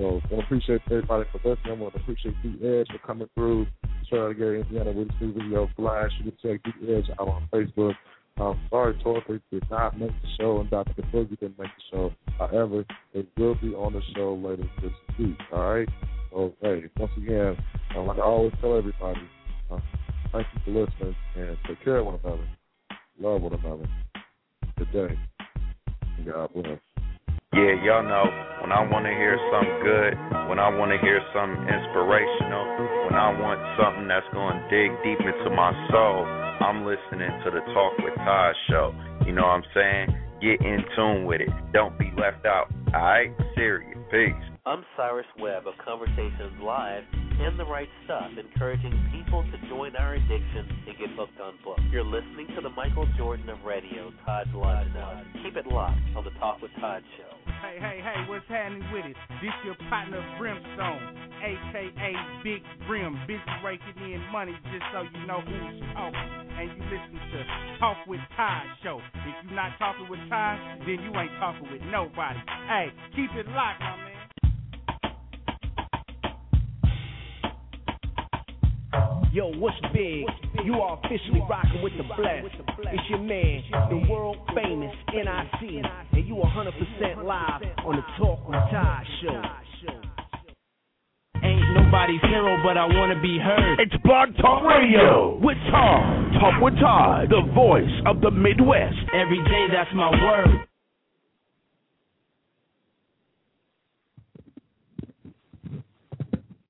S6: So I want to appreciate everybody for listening. I want to appreciate D Edge for coming through. Try to get Indiana with this video flash. You can check D Edge out on Facebook. I'm sorry, Torque did not make the show, and Doctor Boogie didn't make the show. However, they will be on the show later this week. All right. So hey, once again, uh, like I always tell everybody, uh, thank you for listening and take care of one another. Love one another. Good day. God bless.
S10: Yeah, y'all know, when I want to hear something good, when I want to hear something inspirational, when I want something that's going to dig deep into my soul, I'm listening to the Talk with Todd show. You know what I'm saying? Get in tune with it. Don't be left out. All right? Serious. Peace.
S11: I'm Cyrus Webb of Conversations Live and The Right Stuff, encouraging people to join our addiction and get hooked on books. You're listening to the Michael Jordan of radio, Todd's Live Now. Keep it locked on the Talk with Todd show.
S12: Hey, hey, hey, what's happening with it? This your partner Brimstone, a k a. Big Brim, busy raking in money just so you know who's talking. And you listen to Talk with Todd show. If you're not talking with Todd, then you ain't talking with nobody. Hey, keep it locked, my man.
S13: Yo, what's big? You are officially rocking with the blessed. It's your man, the world famous N I C, and you one hundred percent live on the Talk with Todd show.
S14: Ain't nobody's hero, but I want to be heard.
S3: It's Blog Talk Radio with Todd. Talk with Todd, the voice of the Midwest.
S14: Every day, that's my word.